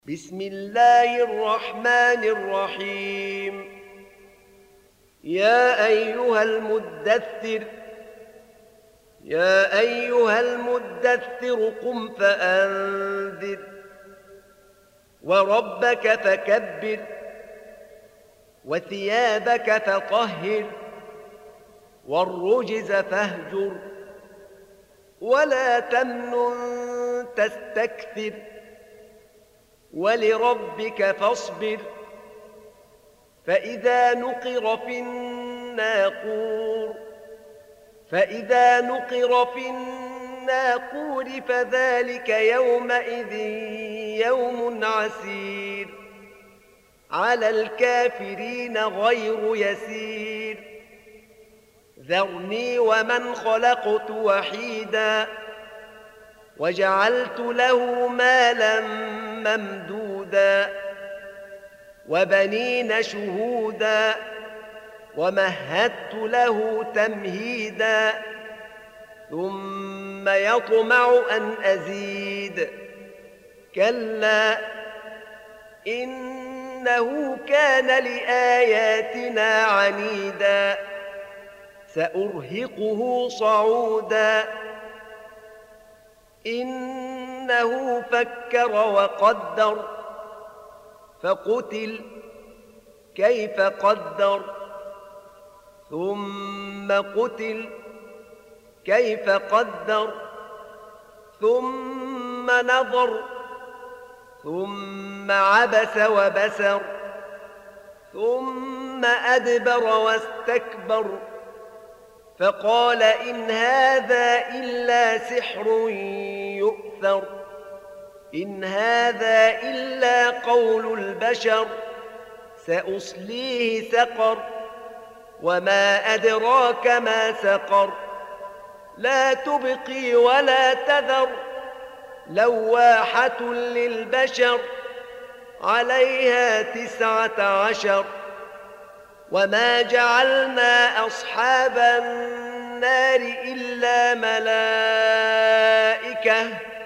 بسم الله الرحمن الرحيم. يا أيها المدثر قم فأنذر وربك فكبر وثيابك فطهر والرجز فاهجر ولا تمنن تستكثر ولربك فاصبر. فإذا نقر في الناقور فذلك يومئذ يوم عسير على الكافرين غير يسير. ذرني ومن خلقت وحيدا وجعلت له مالا ممدودا وبنين شهودا ومهدت له تمهيدا ثم يطمع أن أزيد. كلا إنه كان لآياتنا عنيدا سأرهقه صعودا. إنه فكر وقدر فقتل كيف قدر ثم قتل كيف قدر ثم نظر ثم عبس وبسر ثم أدبر واستكبر فقال إن هذا إلا سحر يؤثر إن هذا إلا قول البشر سأصليه سقر وما أدراك ما سقر لا تبقي ولا تذر لواحة للبشر عليها 19. وما جعلنا أصحاب النار إلا ملائكة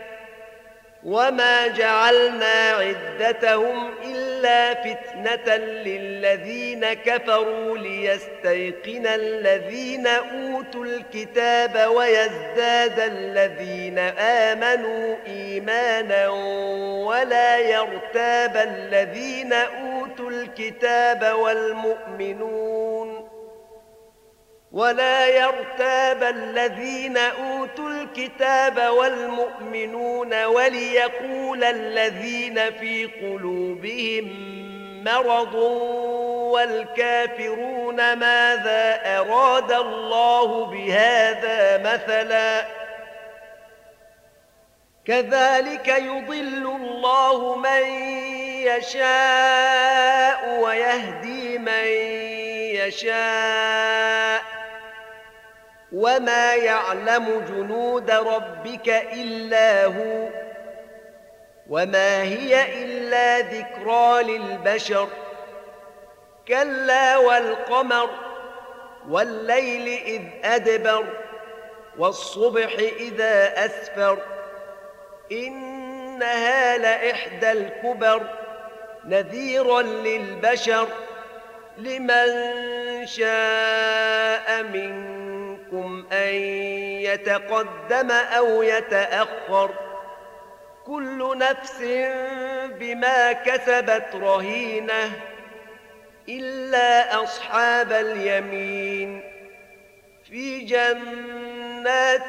وما جعلنا عدتهم إلا فتنة للذين كفروا ليستيقن الذين أوتوا الكتاب ويزداد الذين آمنوا إيمانا ولا يرتاب الذين أوتوا الكتاب والمؤمنون وليقول الذين في قلوبهم مرض والكافرون ماذا أراد الله بهذا مثلا كذلك يضل الله من يشاء ويهدي من يشاء وما يعلم جنود ربك إلا هو وما هي إلا ذكرى للبشر. كلا والقمر والليل إذ أدبر والصبح إذا أسفر إنها لإحدى الكبر نذيرا للبشر لمن شاء منكم أن يتقدم أو يتأخر كل نفس بما كسبت رهينة إلا أصحاب اليمين في جنات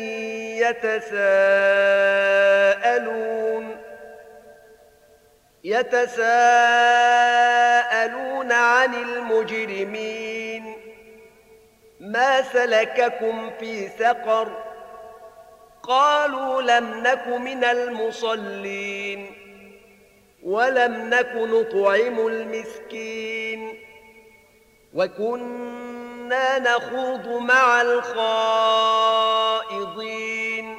يتساءلون عن المجرمين ما سلككم في سقر قالوا لم نك من المصلين ولم نك نطعم المسكين وكنا نخوض مع الخائضين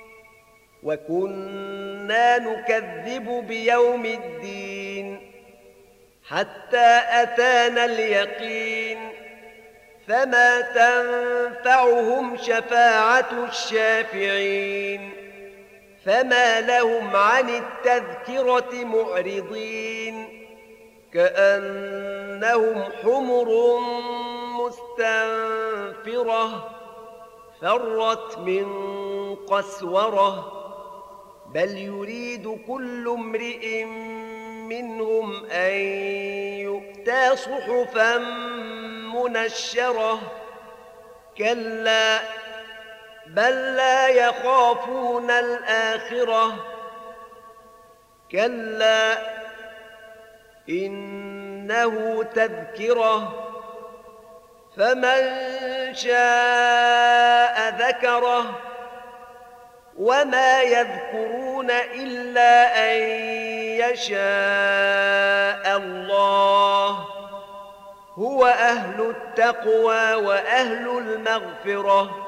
وكنا نكذب بيوم الدين حتى أتانا اليقين فما تنفعهم شفاعة الشافعين فما لهم عن التذكرة معرضين كأنهم حمر مستنفرة فرت من قسورة بل يريد كل امرئ منهم أن يؤتى صحفا منشرة كلا بل لا يخافون الآخرة كلا إنه تذكرة فمن شاء ذكره وما يذكرون إلا أن يشاء الله هو أهل التقوى وأهل المغفرة